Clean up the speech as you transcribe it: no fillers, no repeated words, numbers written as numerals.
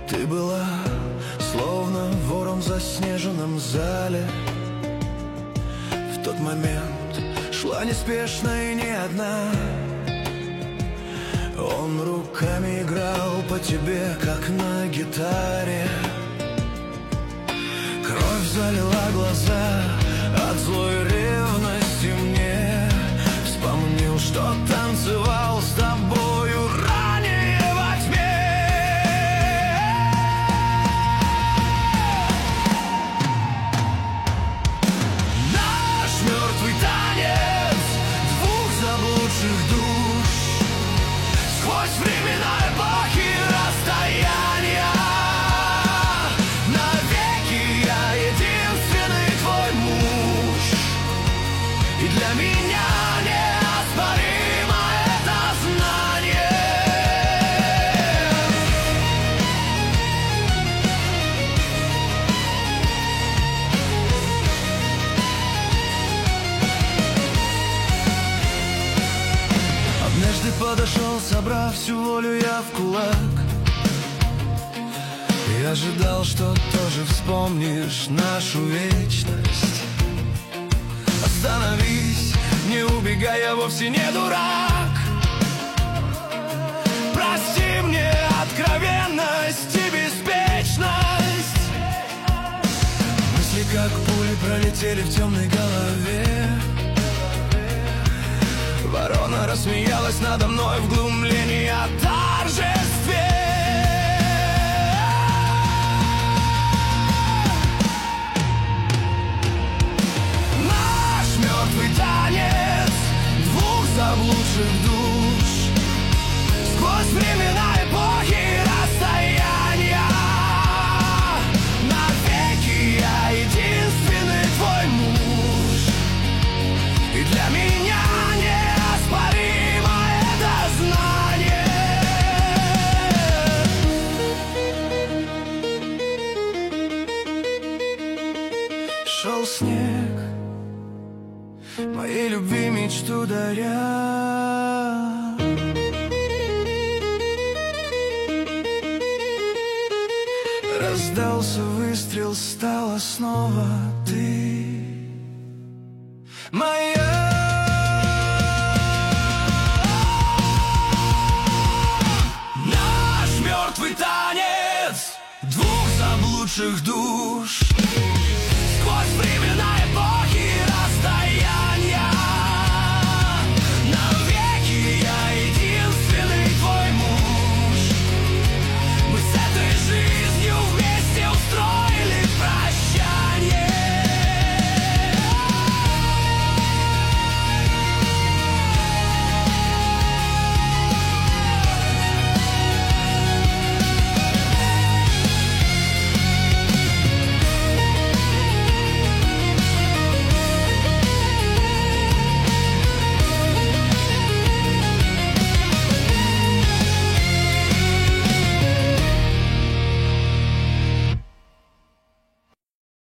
Ты была словно вором в заснеженном зале. В тот момент шла неспешно и не одна. Он руками играл по тебе, как на гитаре. Кровь залила глаза от злой ревности мне. Вспомнил, что танцевал с тобою ранее во тьме. Наш мертвый танец двух заблудших душ сквозь времена, эпохи, расстояния. Навеки я единственный твой муж, и для меня неоспоримо это знание. Однажды подошел, собрав всю волю я в кулак. И ожидал, что тоже вспомнишь нашу вечность. Остановись, не убегай, я вовсе не дурак. Прости мне откровенность и беспечность. Мысли как пули пролетели в темной голове. Ворона рассмеялась надо мной в глумлении о торжестве. Наш мертвый танец двух заблудших душ сквозь времена, эпохи, расстояния. Навеки я единственный твой муж, и для меня неоспоримо это знание. Шел снег, моей любви мечту даря. Раздался выстрел, стала снова ты моя. Наш мертвый танец двух заблудших душ сквозь времена,